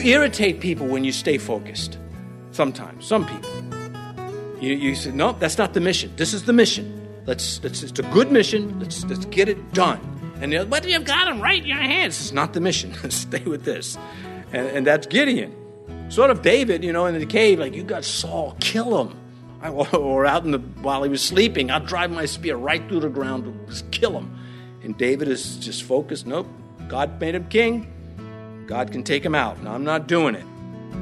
irritate people when you stay focused. Sometimes, some people. You say, no, that's not the mission. This is the mission. It's a good mission. Let's get it done. And they're, but you've got them right in your hands. It's not the mission. Stay with this. And that's Gideon. Sort of David, in the cave, like, you got Saul, kill him. Or out while he was sleeping, I'll drive my spear right through the ground, just kill him. And David is just focused. Nope, God made him king. God can take him out. No, I'm not doing it.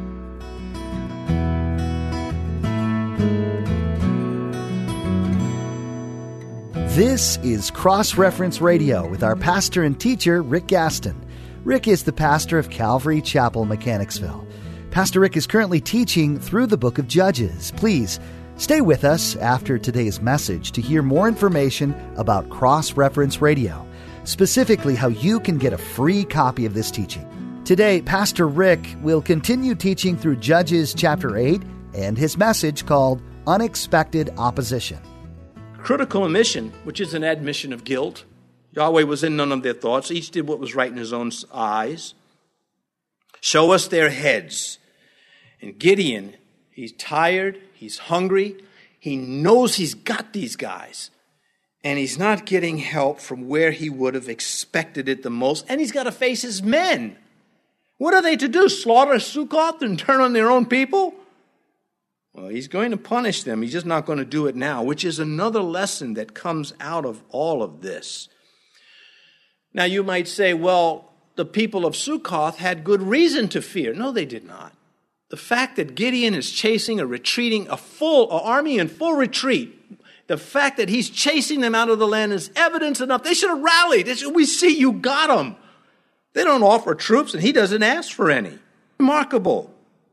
This is Cross-Reference Radio with our pastor and teacher, Rick Gaston. Rick is the pastor of Calvary Chapel, Mechanicsville. Pastor Rick is currently teaching through the book of Judges. Please stay with us after today's message to hear more information about Cross-Reference Radio, specifically how you can get a free copy of this teaching. Today, Pastor Rick will continue teaching through Judges chapter 8 and his message called Unexpected Opposition. Critical omission, which is an admission of guilt. Yahweh was in none of their thoughts. Each did what was right in his own eyes. Show us their heads. And Gideon, he's tired, he's hungry, he knows he's got these guys. And he's not getting help from where he would have expected it the most. And he's got to face his men. What are they to do? Slaughter Sukkoth and turn on their own people? Well, he's going to punish them. He's just not going to do it now, which is another lesson that comes out of all of this. Now, you might say, well, the people of Sukkoth had good reason to fear. No, they did not. The fact that Gideon is chasing an army in full retreat, the fact that he's chasing them out of the land is evidence enough. They should have rallied. We see you got them. They don't offer troops, and he doesn't ask for any. Remarkable.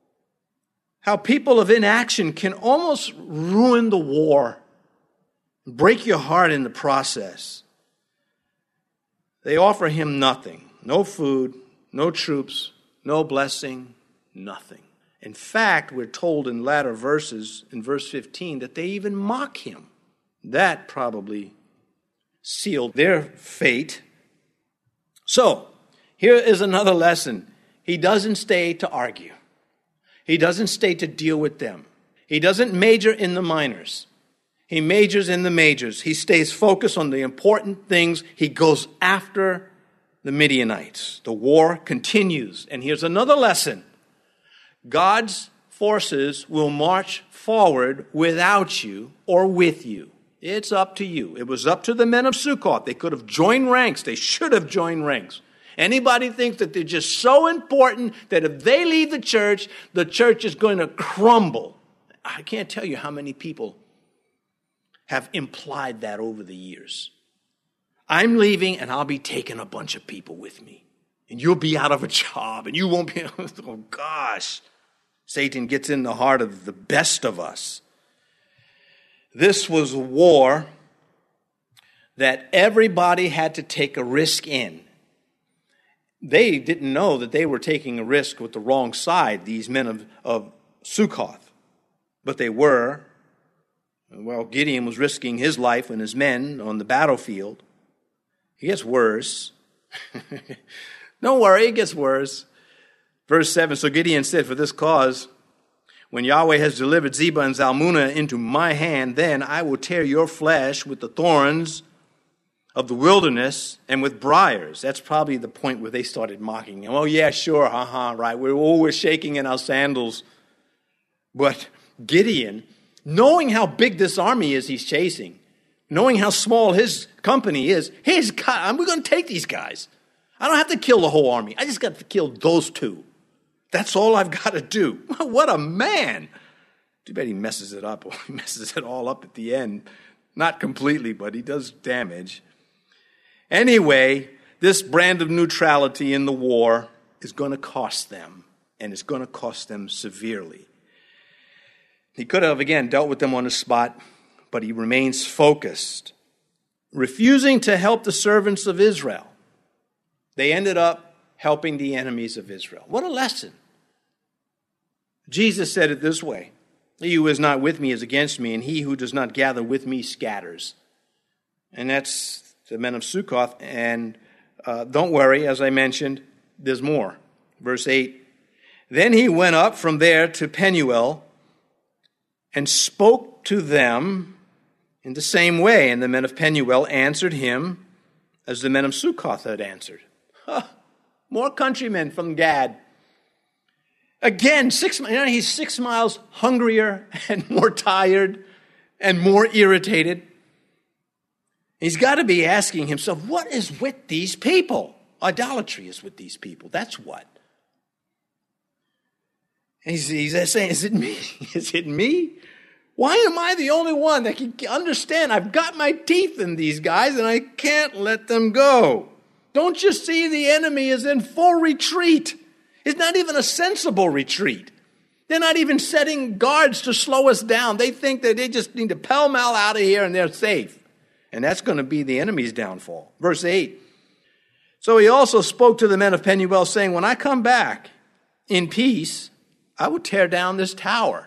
How people of inaction can almost ruin the war, break your heart in the process. They offer him nothing. No food, no troops, no blessing, nothing. In fact, we're told in latter verses, in verse 15, that they even mock him. That probably sealed their fate. So, here is another lesson. He doesn't stay to argue. He doesn't stay to deal with them. He doesn't major in the minors. He majors in the majors. He stays focused on the important things. He goes after the Midianites. The war continues. And here's another lesson. God's forces will march forward without you or with you. It's up to you. It was up to the men of Sukkoth. They could have joined ranks. They should have joined ranks. Anybody thinks that they're just so important that if they leave the church is going to crumble. I can't tell you how many people have implied that over the years. I'm leaving and I'll be taking a bunch of people with me. And you'll be out of a job and you won't be, oh gosh. Satan gets in the heart of the best of us. This was a war that everybody had to take a risk in. They didn't know that they were taking a risk with the wrong side, these men of Sukkoth. But they were. Well, Gideon was risking his life and his men on the battlefield. It gets worse. Don't worry, it gets worse. Verse 7, so Gideon said, for this cause, when Yahweh has delivered Zebah and Zalmunna into my hand, then I will tear your flesh with the thorns of the wilderness and with briars. That's probably the point where they started mocking him. Oh, yeah, sure, right. We're shaking in our sandals. But Gideon, knowing how big this army is he's chasing, knowing how small his company is, we're going to take these guys. I don't have to kill the whole army. I just got to kill those two. That's all I've got to do. What a man. Too bad he messes it up. He messes it all up at the end. Not completely, but he does damage. Anyway, this brand of neutrality in the war is going to cost them, and it's going to cost them severely. He could have, again, dealt with them on the spot, but he remains focused, refusing to help the servants of Israel. They ended up helping the enemies of Israel. What a lesson. Jesus said it this way, he who is not with me is against me, and he who does not gather with me scatters. And that's the men of Sukkoth, and don't worry, as I mentioned, there's more. Verse 8, Then he went up from there to Penuel and spoke to them in the same way. And the men of Penuel answered him as the men of Succoth had answered. More countrymen from Gad. Again, he's 6 miles hungrier and more tired and more irritated. He's got to be asking himself, what is with these people? Idolatry is with these people. That's what. He's saying, is it me? Is it me? Why am I the only one that can understand? I've got my teeth in these guys and I can't let them go. Don't you see the enemy is in full retreat? It's not even a sensible retreat. They're not even setting guards to slow us down. They think that they just need to pell-mell out of here and they're safe. And that's going to be the enemy's downfall. Verse 8. So he also spoke to the men of Penuel, saying, when I come back in peace, I will tear down this tower.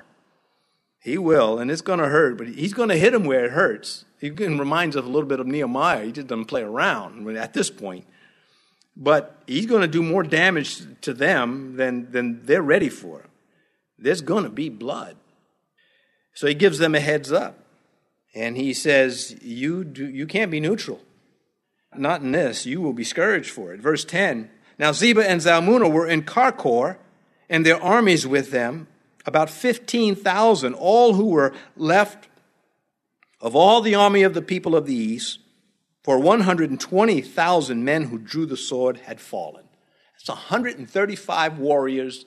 He will, and it's going to hurt, but he's going to hit him where it hurts. He reminds us a little bit of Nehemiah. He just doesn't play around at this point. But he's going to do more damage to them than they're ready for. There's going to be blood. So he gives them a heads up. And he says, you can't be neutral. Not in this. You will be scourged for it. Verse 10. Now Zebah and Zalmunna were in Karkor, and their armies with them, about 15,000, all who were left of all the army of the people of the east, for 120,000 men who drew the sword had fallen. That's 135 warriors,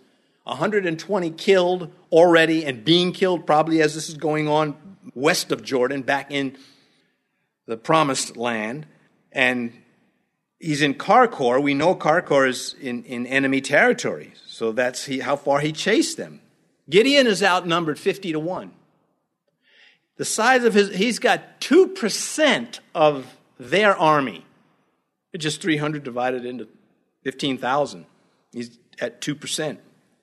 120 killed already and being killed probably as this is going on west of Jordan, back in the promised land. And he's in Karkor. We know Karkor is in enemy territory. So that's how far he chased them. Gideon is outnumbered 50-1. The size of he's got 2% of their army. It's just 300 divided into 15,000. He's at 2%.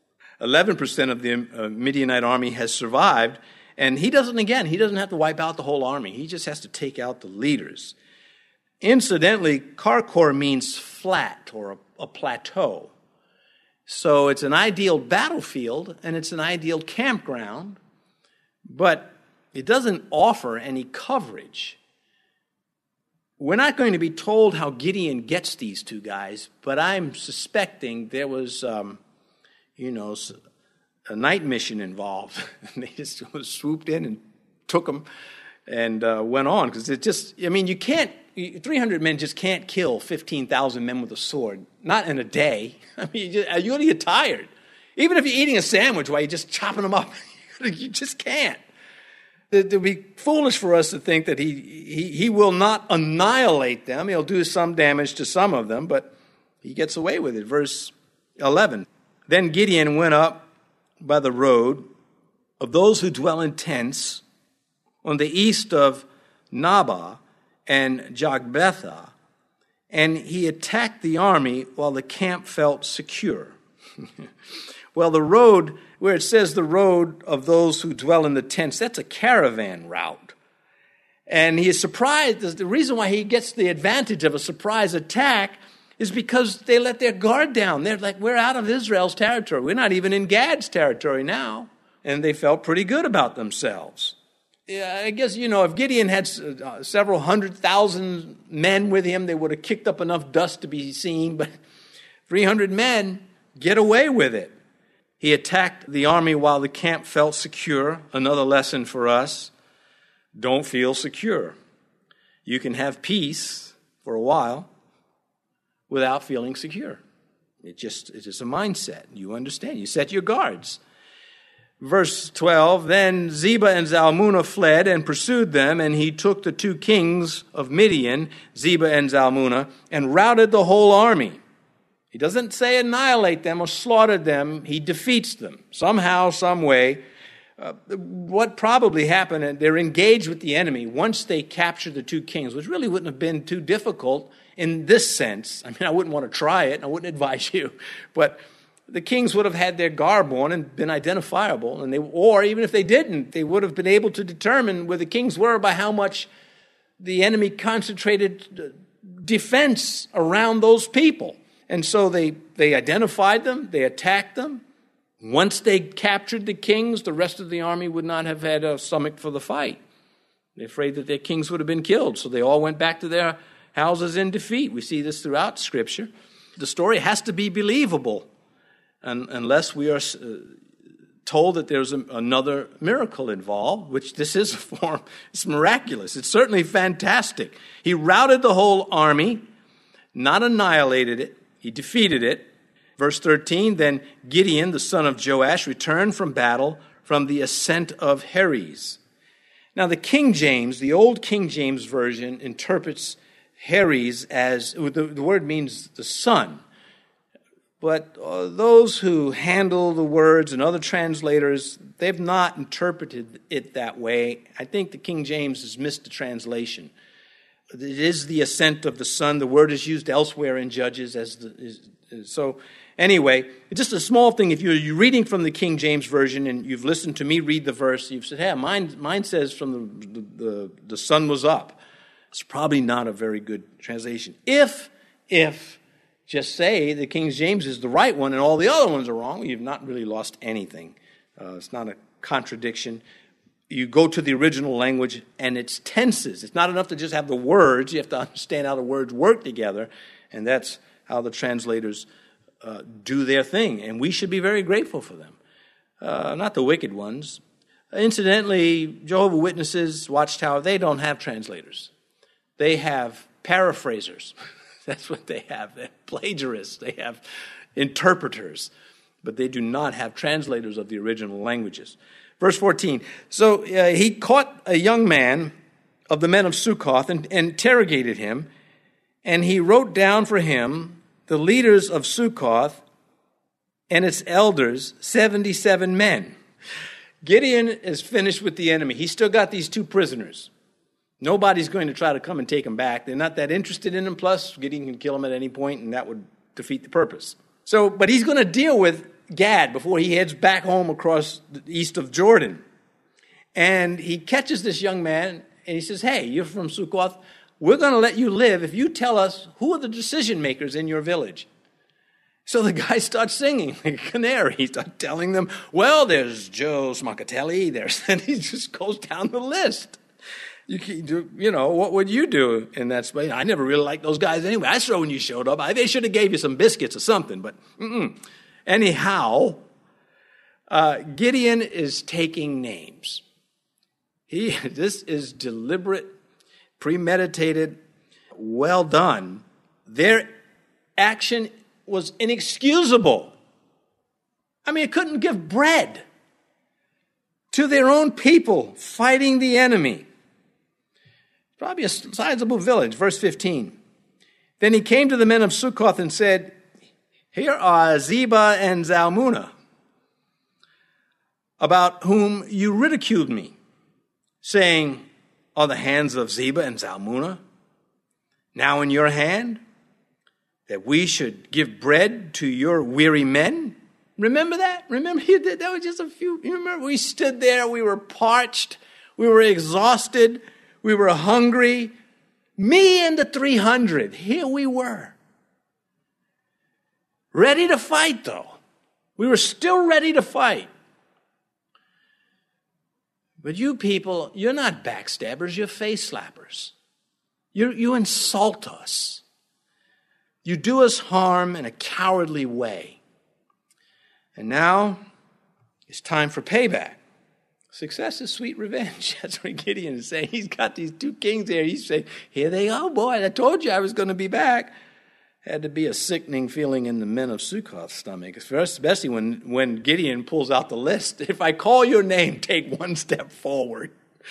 11% of the Midianite army has survived. And he doesn't have to wipe out the whole army. He just has to take out the leaders. Incidentally, Karkor means flat or a plateau. So it's an ideal battlefield and it's an ideal campground, but it doesn't offer any coverage. We're not going to be told how Gideon gets these two guys, but I'm suspecting there was, a night mission involved. They just swooped in and took them and went on. Because you can't, 300 men just can't kill 15,000 men with a sword. Not in a day. I mean, you're going to get tired. Even if you're eating a sandwich while you're just chopping them up, you just can't. It would be foolish for us to think that he will not annihilate them. He'll do some damage to some of them, but he gets away with it. Verse 11. Then Gideon went up by the road of those who dwell in tents on the east of Nabah and Jogbethah, and he attacked the army while the camp felt secure. Well, the road, where it says the road of those who dwell in the tents, that's a caravan route. And he is surprised. The reason why he gets the advantage of a surprise attack is because they let their guard down. They're like, we're out of Israel's territory. We're not even in Gad's territory now. And they felt pretty good about themselves. Yeah, I guess, if Gideon had several 100,000 men with him, they would have kicked up enough dust to be seen. But 300 men get away with it. He attacked the army while the camp felt secure. Another lesson for us, don't feel secure. You can have peace for a while without feeling secure. It's just a mindset. You understand. You set your guards. Verse 12, then Zebah and Zalmunna fled and pursued them, and he took the two kings of Midian, Zebah and Zalmunna, and routed the whole army. He doesn't say annihilate them or slaughtered them. He defeats them somehow, some way. What probably happened, and they're engaged with the enemy once they capture the two kings, which really wouldn't have been too difficult in this sense. I mean, I wouldn't want to try it, and I wouldn't advise you. But the kings would have had their garb on and been identifiable. Or even if they didn't, they would have been able to determine where the kings were by how much the enemy concentrated defense around those people. And so they identified them, they attacked them, Once they captured the kings, the rest of the army would not have had a stomach for the fight. They're afraid that their kings would have been killed, so they all went back to their houses in defeat. We see this throughout Scripture. The story has to be believable unless we are told that there's another miracle involved, which this is a form. It's miraculous. It's certainly fantastic. He routed the whole army, not annihilated it. He defeated it. Verse 13, then Gideon, the son of Joash, returned from battle from the ascent of Heres. Now the King James, the old King James Version, interprets Heres as, the word means the sun. But those who handle the words and other translators, they've not interpreted it that way. I think the King James has missed the translation. It is the ascent of the sun. The word is used elsewhere in Judges so anyway, just a small thing. If you're reading from the King James Version and you've listened to me read the verse, you've said, hey, mine says from the sun was up. It's probably not a very good translation. If just say the King James is the right one and all the other ones are wrong, you've not really lost anything. It's not a contradiction. You go to the original language and its tenses. It's not enough to just have the words. You have to understand how the words work together, and that's how the translators do their thing. And we should be very grateful for them, not the wicked ones. Incidentally, Jehovah's Witnesses, Watchtower, they don't have translators. They have paraphrasers. That's what they have. They're plagiarists. They have interpreters. But they do not have translators of the original languages. Verse 14. So he caught a young man of the men of Succoth and interrogated him. And he wrote down for him the leaders of Succoth and its elders, 77 men. Gideon is finished with the enemy. He's still got these 2 prisoners. Nobody's going to try to come and take them back. They're not that interested in them. Plus, Gideon can kill them at any point, and that would defeat the purpose. But he's going to deal with Gad before he heads back home across the east of Jordan. And he catches this young man, and he says, hey, you're from Succoth. We're going to let you live if you tell us who are the decision makers in your village. So the guy starts singing like a canary. He starts telling them, well, there's Joe Smocatelli. And he just goes down the list. What would you do in that space? I never really liked those guys anyway. I saw when you showed up. They should have gave you some biscuits or something. But anyhow, Gideon is taking names. This is deliberate, premeditated, well done. Their action was inexcusable. It couldn't give bread to their own people fighting the enemy. Probably a sizable village. Verse 15. Then he came to the men of Succoth and said, here are Zebah and Zalmunna, about whom you ridiculed me, saying, are the hands of Zebah and Zalmunna now in your hand, that we should give bread to your weary men? Remember that? Remember that was just a few. You remember we stood there, we were parched, we were exhausted, we were hungry. Me and the 300, here we were. Ready to fight, though. We were still ready to fight. But you people, you're not backstabbers, you're face slappers. You insult us. You do us harm in a cowardly way. And now it's time for payback. Success is sweet revenge. That's what Gideon is saying. He's got these 2 kings there. He's saying, here they are, boy. I told you I was going to be back. Had to be a sickening feeling in the men of Succoth's stomach, especially when Gideon pulls out the list. If I call your name, take 1 step forward.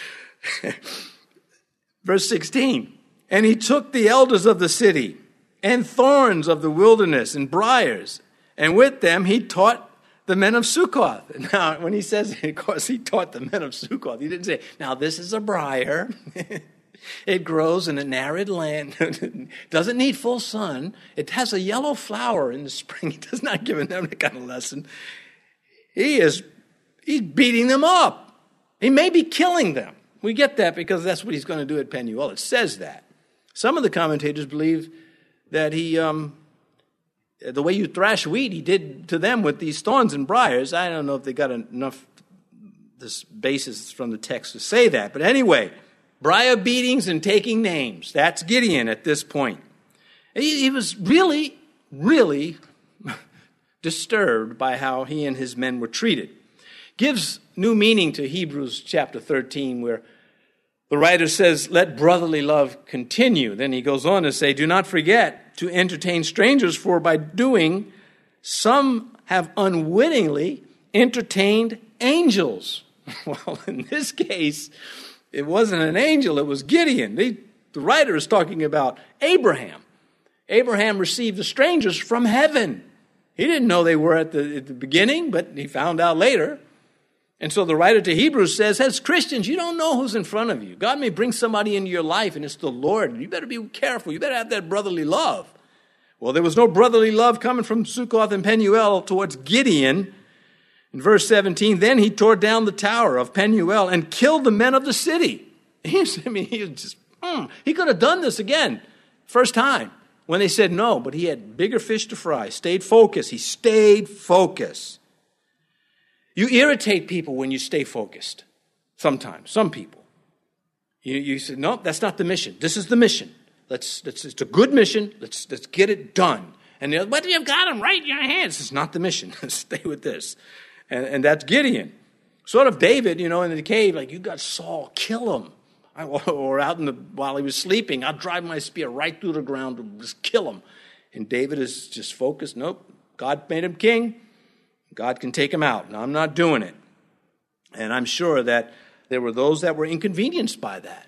Verse 16. And he took the elders of the city and thorns of the wilderness and briars, and with them he taught the men of Succoth. Now, when he says, of course, he taught the men of Succoth, he didn't say, now this is a briar. It grows in an arid land. Doesn't need full sun. It has a yellow flower in the spring. He does not give them that kind of lesson. He's beating them up. He may be killing them. We get that because that's what he's going to do at Penuel. It says that. Some of the commentators believe that he The way you thrash wheat, he did to them with these thorns and briars. I don't know if they got enough this basis from the text to say that. But anyway, briar beatings and taking names. That's Gideon at this point. He was really, really disturbed by how he and his men were treated. Gives new meaning to Hebrews chapter 13, where the writer says, let brotherly love continue. Then he goes on to say, do not forget to entertain strangers, for by doing, some have unwittingly entertained angels. Well, in this case, it wasn't an angel, it was Gideon. The writer is talking about Abraham. Abraham received the strangers from heaven. He didn't know they were at the beginning, but he found out later. And so the writer to Hebrews says, as Christians, you don't know who's in front of you. God may bring somebody into your life, and it's the Lord. You better be careful. You better have that brotherly love. Well, there was no brotherly love coming from Succoth and Penuel towards Gideon. In verse 17, then he tore down the tower of Penuel and killed the men of the city. He could have done this again, first time, when they said no, but he had bigger fish to fry, stayed focused. He stayed focused. You irritate people when you stay focused. Sometimes, some people. You say, no, that's not the mission. This is the mission. It's a good mission. Let's get it done. And they're, but you've got them right in your hands. It's not the mission. Stay with this. And that's Gideon. Sort of David, in the cave, like, you got Saul, kill him. Or out while he was sleeping, I'll drive my spear right through the ground and just kill him. And David is just focused. Nope, God made him king. God can take him out. Now, I'm not doing it. And I'm sure that there were those that were inconvenienced by that.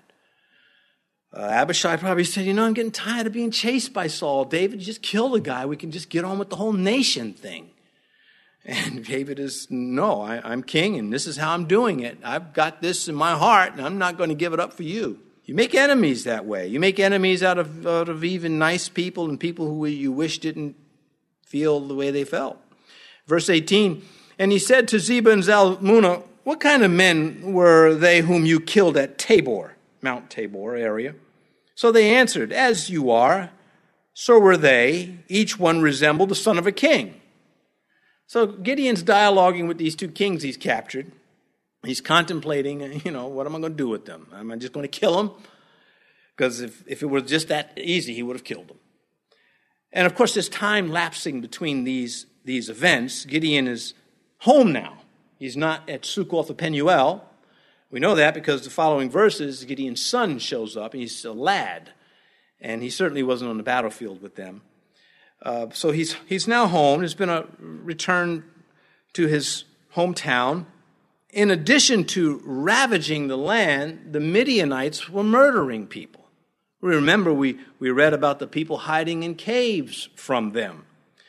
Abishai probably said, I'm getting tired of being chased by Saul. David, just kill the guy. We can just get on with the whole nation thing. And David is, no, I'm king, and this is how I'm doing it. I've got this in my heart, and I'm not going to give it up for you. You make enemies that way. You make enemies out of even nice people and people who you wish didn't feel the way they felt. Verse 18, and he said to Zebah and Zalmunna, what kind of men were they whom you killed at Tabor, Mount Tabor area? So they answered, as you are, so were they. Each one resembled the son of a king. So Gideon's dialoguing with these two kings he's captured. He's contemplating, what am I going to do with them? Am I just going to kill them? Because if it were just that easy, he would have killed them. And of course, there's time lapsing between these events. Gideon is home now. He's not at Succoth or Penuel. We know that because the following verses, Gideon's son shows up, and he's a lad. And he certainly wasn't on the battlefield with them. So he's now home. There's been a return to his hometown. In addition to ravaging the land, the Midianites were murdering people. Remember, we read about the people hiding in caves from them.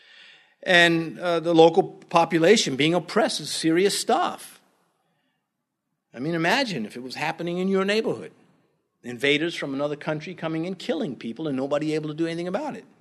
And the local population being oppressed is serious stuff. I mean, imagine if it was happening in your neighborhood. Invaders from another country coming and killing people and nobody able to do anything about it.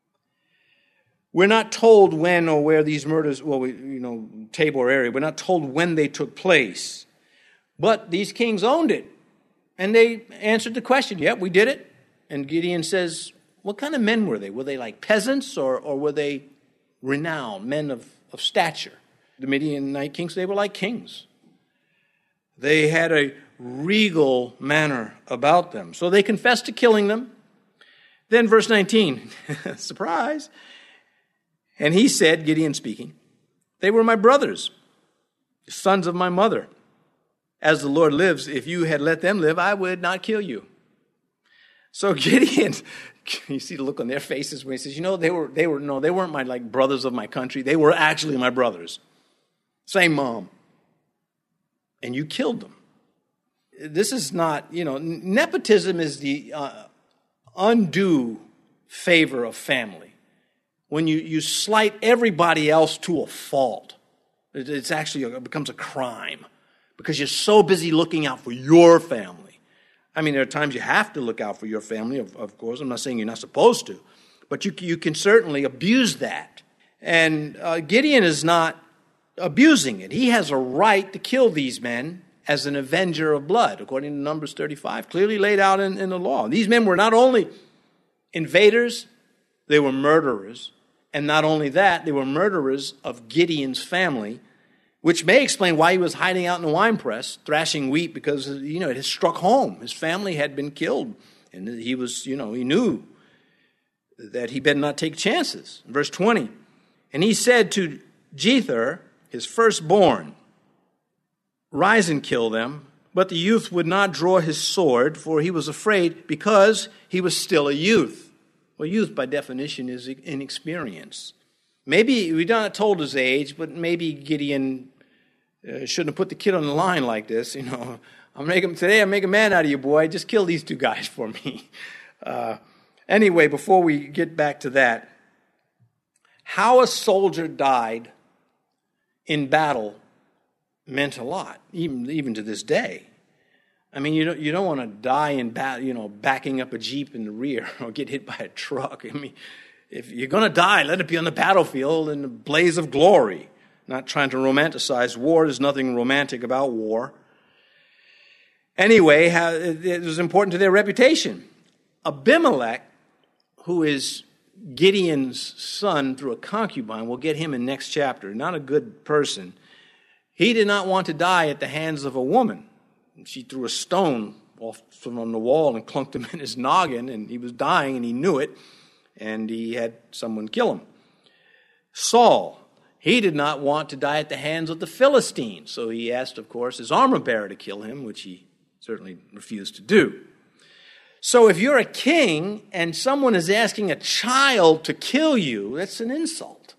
We're not told when or where these murders, Tabor area, we're not told when they took place. But these kings owned it. And they answered the question, yep, we did it. And Gideon says, what kind of men were they? Were they like peasants or were they renowned, men of stature? The Midianite kings, they were like kings. They had a regal manner about them. So they confessed to killing them. Then verse 19, surprise. And he said, Gideon speaking, they were my brothers, the sons of my mother. As the Lord lives, if you had let them live, I would not kill you. So Gideon, you see the look on their faces when he says, they weren't my brothers of my country. They were actually my brothers. Same mom. And you killed them. This is not, nepotism is the undue favor of family. When you slight everybody else to a fault, it's actually it becomes a crime because you're so busy looking out for your family. I mean, there are times you have to look out for your family, of course. I'm not saying you're not supposed to, but you can certainly abuse that. And Gideon is not abusing it. He has a right to kill these men as an avenger of blood, according to Numbers 35, clearly laid out in the law. These men were not only invaders, they were murderers. And not only that, they were murderers of Gideon's family, which may explain why he was hiding out in the winepress, thrashing wheat, because, it had struck home. His family had been killed, and he was, he knew that he better not take chances. Verse 20, and he said to Jether, his firstborn, rise and kill them. But the youth would not draw his sword, for he was afraid, because he was still a youth. Well, youth, by definition, is inexperienced. Maybe, we're not told his age, but maybe Gideon shouldn't have put the kid on the line like this. I make a man out of you, boy. Just kill these two guys for me. Anyway, before we get back to that, how a soldier died in battle meant a lot, even to this day. I mean, you don't want to die in battle, backing up a Jeep in the rear or get hit by a truck. I mean, if you're going to die, let it be on the battlefield in the blaze of glory. Not trying to romanticize war. There's nothing romantic about war. Anyway, it was important to their reputation. Abimelech, who is Gideon's son through a concubine, we'll get him in next chapter, not a good person. He did not want to die at the hands of a woman. She threw a stone off from the wall and clunked him in his noggin, and he was dying, and he knew it, and he had someone kill him. Saul, he did not want to die at the hands of the Philistines, so he asked, of course, his armor-bearer to kill him, which he certainly refused to do. So if you're a king and someone is asking a child to kill you, that's an insult.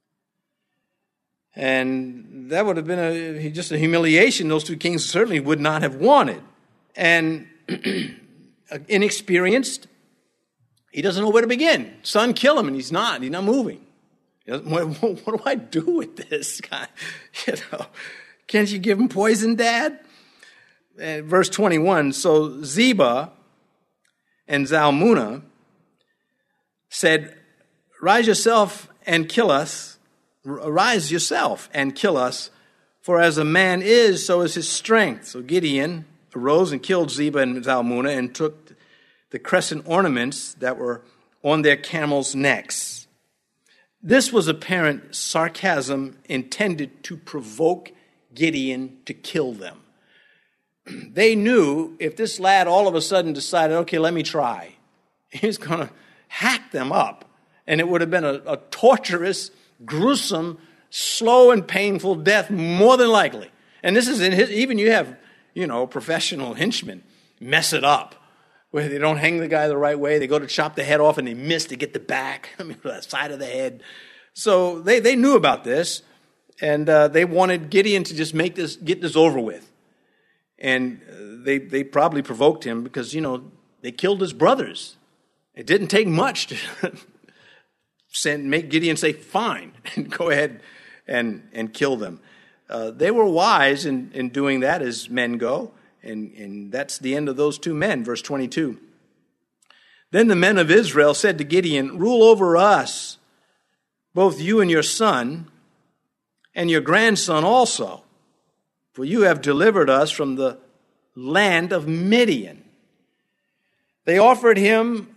And that would have been just a humiliation those two kings certainly would not have wanted. And inexperienced, he doesn't know where to begin. Son, kill him, and he's not moving. What do I do with this guy? Can't you give him poison, Dad? Verse 21, so Zebah and Zalmunna said, Rise yourself and kill us, for as a man is, so is his strength. So Gideon arose and killed Zebah and Zalmunna and took the crescent ornaments that were on their camels' necks. This was apparent sarcasm intended to provoke Gideon to kill them. They knew if this lad all of a sudden decided, okay, let me try, he was going to hack them up. And it would have been a torturous, gruesome, slow and painful death, more than likely. And this is in his, even you have, professional henchmen mess it up, where they don't hang the guy the right way. They go to chop the head off and they miss to get the back, the side of the head. So they knew about this, and they wanted Gideon to just get this over with. And they probably provoked him because, they killed his brothers. It didn't take much to make Gideon say, fine, and go ahead and kill them. They were wise in doing that as men go. And that's the end of those two men, verse 22. Then the men of Israel said to Gideon, rule over us, both you and your son, and your grandson also. For you have delivered us from the land of Midian. They offered him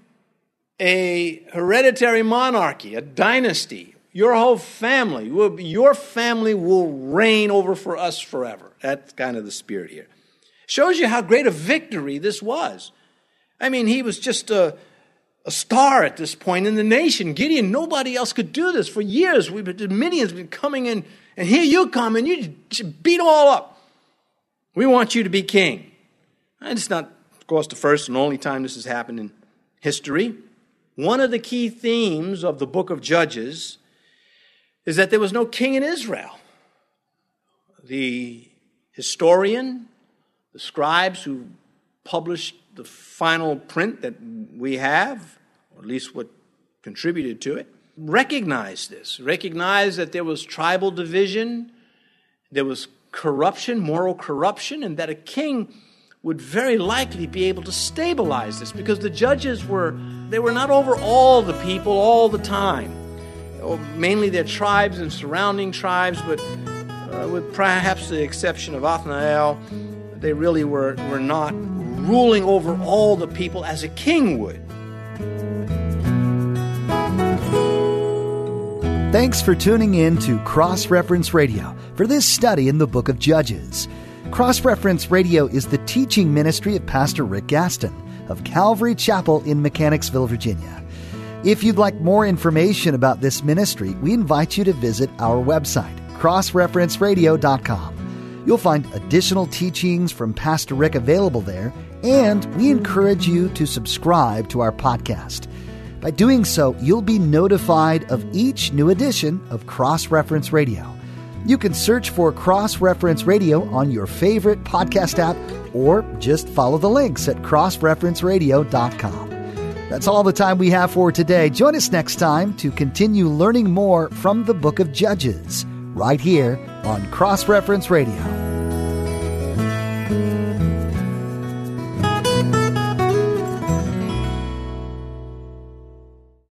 a hereditary monarchy, a dynasty. Your whole family, your family will reign over for us forever. That's kind of the spirit here. Shows you how great a victory this was. I mean, he was just a star at this point in the nation. Gideon, nobody else could do this. For years, the Midian's been coming in, and here you come, and you beat them all up. We want you to be king. And it's not, of course, the first and only time this has happened in history. One of the key themes of the book of Judges is that there was no king in Israel. The historian, the scribes who published the final print that we have, or at least what contributed to it, recognized this, recognized that there was tribal division, there was corruption, moral corruption, and that a king would very likely be able to stabilize this because the judges were not over all the people all the time. Mainly their tribes and surrounding tribes, but with perhaps the exception of Othniel, they really were not ruling over all the people as a king would. Thanks for tuning in to Cross Reference Radio for this study in the book of Judges. Cross Reference Radio is the teaching ministry of Pastor Rick Gaston of Calvary Chapel in Mechanicsville, Virginia. If you'd like more information about this ministry, we invite you to visit our website, crossreferenceradio.com. You'll find additional teachings from Pastor Rick available there, and we encourage you to subscribe to our podcast. By doing so, you'll be notified of each new edition of Cross Reference Radio. You can search for Cross Reference Radio on your favorite podcast app or just follow the links at crossreferenceradio.com. That's all the time we have for today. Join us next time to continue learning more from the book of Judges right here on Cross Reference Radio.